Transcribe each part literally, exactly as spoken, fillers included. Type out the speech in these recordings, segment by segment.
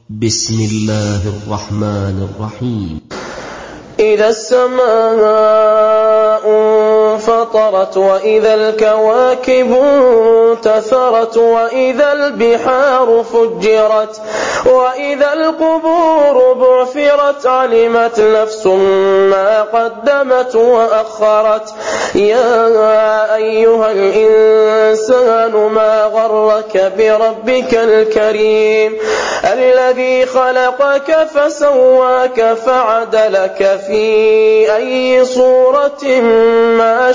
بسم الله الرحمن الرحيم. إذا السماء انفطرت وإذا الكواكب انتثرت وإذا البحار فجرت وإذا القبور بعثرت علمت نفس ما قدمت وأخرت. يا أيها الإنسان ما غرك بربك الكريم الذي خلقك فسواك فعدلك في أي صورة ما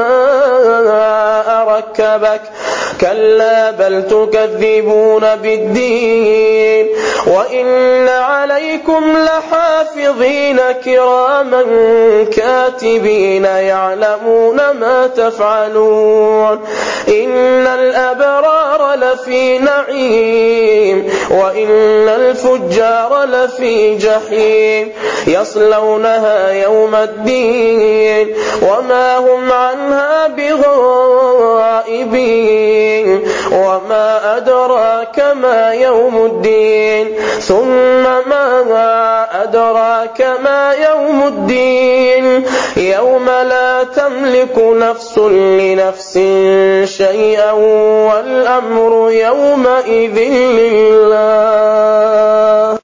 شاء ركبك. كلا بل تكذبون بالدين وإن عليكم لحافظين كراما كاتبين يعلمون ما تفعلون. إن الأبرار لفي نعيم وإن الفجار لفي جحيم يصلونها يوم الدين وما هم عنها بغائبين. وما أدراك ما يوم الدين ثم ما أدراك ما يوم الدين يوم لا تملك نفس لنفس شيئا والأمر يومئذ لله.